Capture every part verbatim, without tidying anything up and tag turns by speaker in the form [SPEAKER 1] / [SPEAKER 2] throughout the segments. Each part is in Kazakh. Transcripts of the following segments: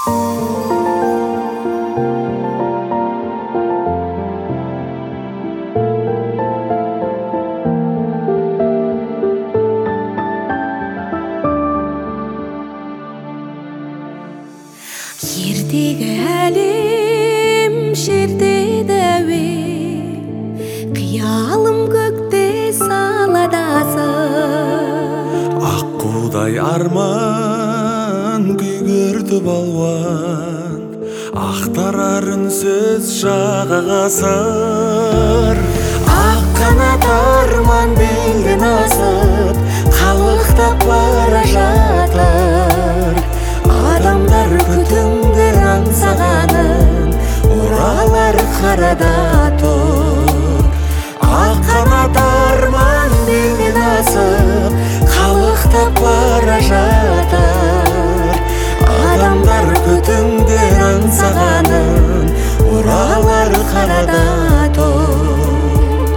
[SPEAKER 1] Жердегі әлем, жерде дәуе, қиялым көкте саладасың.
[SPEAKER 2] Аққудай арман күйгірді балуан, ақтарар үнсіз жағағасыр. Ақ қанат арман белден асып, қалықтап бара жатыр. Адамдар күтіңдер аңсағанын, оралар қарада тұр. Ақ қанат арман белден асып, қалықтап бара жатыр. Адамдар күтіңдер аңсағанын, оралар қарада тұр.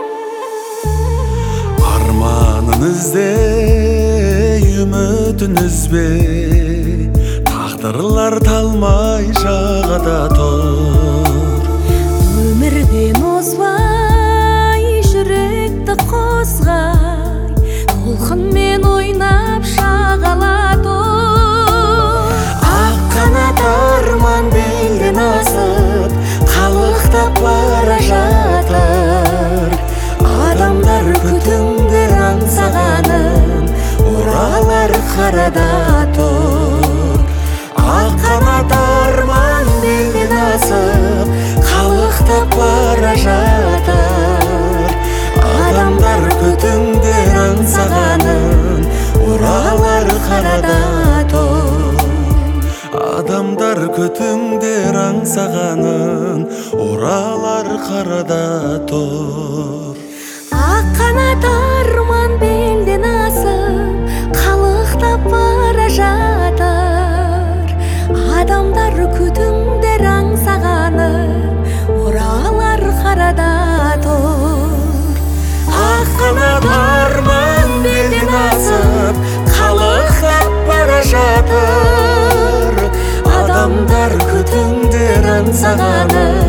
[SPEAKER 2] Арманын ізде, үмітін үзбе, тағдырлар талмай жағада тұр.
[SPEAKER 1] Өмірден озбай, жүректі қозғай, толқынмен ойнап шағала тұр.
[SPEAKER 2] Ақ қанат арман белден асып, қалықтап бара жатыр. Адамдар күтіңдер аңсағанын, оралар қарада тұр. Ақ қанат арман белден асып, қалықтап бара жатыр. Адамдар күтіңдер аңсағанын, оралар қарада тұр. Адамдар күтіңдер аңсағанын, оралар қарада тұр.
[SPEAKER 1] Ақ қанат арман белден асып, қалықтап бара жатыр. Адамдар күтіңдер аңсағанын, оралар қарада тұр.
[SPEAKER 2] Ақ қанат арман белден асып, қалықтап бара жатыр. Адамдар күтіңдер аңсағанын,